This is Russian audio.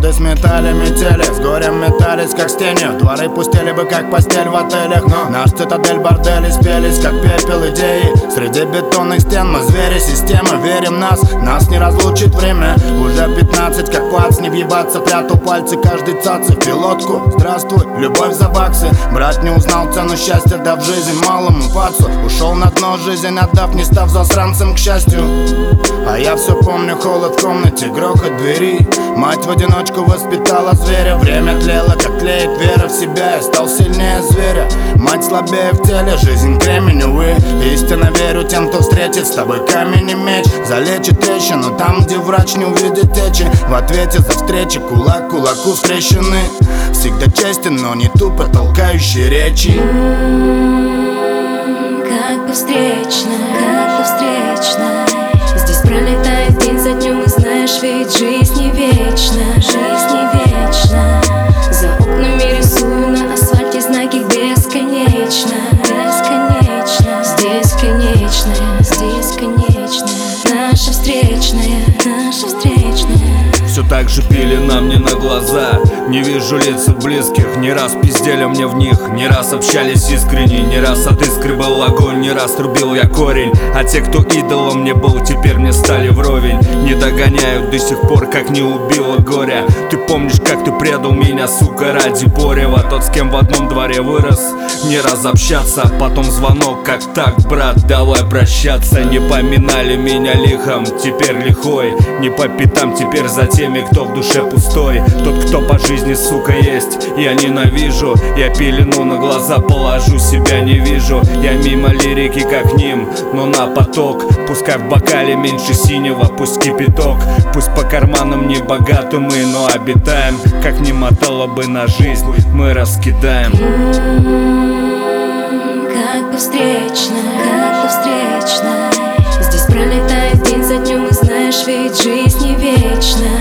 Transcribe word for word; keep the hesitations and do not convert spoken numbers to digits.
Годы сметали метели, с горем метались как с тенью. Дворы пустели бы как постель в отелях, но наш цитадель бордели спелись как пепел идеи. Среди бетонных стен мы звери системы, верим нас, нас не разлучит время. Уже пятнадцать, как плац, не въебаться, прятал пальцы каждый цацы в пилотку. Здравствуй, любовь за баксы. Брат не узнал цену счастья, дав жизнь малому пацу. Ушел на дно жизнь, отдав, не став засранцем, к счастью. А я все помню холод в комнате, грохот двери. Мать в одиночку воспитала зверя. Время тлело, как тлеет вера в себя. Я стал сильнее зверя, мать слабее в теле. Жизнь кремень, увы. Истинно верю тем, кто встретит с тобой камень и меч. Залечит трещину там, где врач не увидит течи. В ответе за встречи кулак кулаку скрещены. Всегда честен, но не тупо толкающий речи. Как бы встречно, как бы встречно. Здесь пролетает день за днем, и знаешь, ведь жизнь не вечна, жизнь не вечна. За окнами рисую на асфальте знаки бесконечно, бесконечно. Здесь конечная, здесь конечная. Наша встречная, наша встречная. Все так же пили нам не на глаза. Не вижу лиц близких, не раз пиздели мне в них. Не раз общались искренне, не раз от искры был огонь. Не раз трубил я корень, а те, кто идолом мне был, теперь мне стали вровень. Не догоняют до сих пор, как не убило горя. Ты помнишь, как ты предал меня, сука, ради порева. Тот, с кем в одном дворе вырос, не раз общаться. Потом звонок, как так, брат, давай прощаться. Не поминали меня лихом, теперь лихой. Не по пятам, теперь за теми, кто в душе пустой. Тот, кто по жизни, сука, есть, я ненавижу. Я пелену на глаза положу, себя не вижу. Я мимо лирики, как ним, но на поток. Пускай в бокале меньше синего, пусть кипяток. Пусть по карманам не богаты мы, но обитаем. Как не мотало бы на жизнь, мы раскидаем. Как бы встречно, как бы встречно. Здесь пролетает день за днем, и знаешь, ведь жизнь не вечна.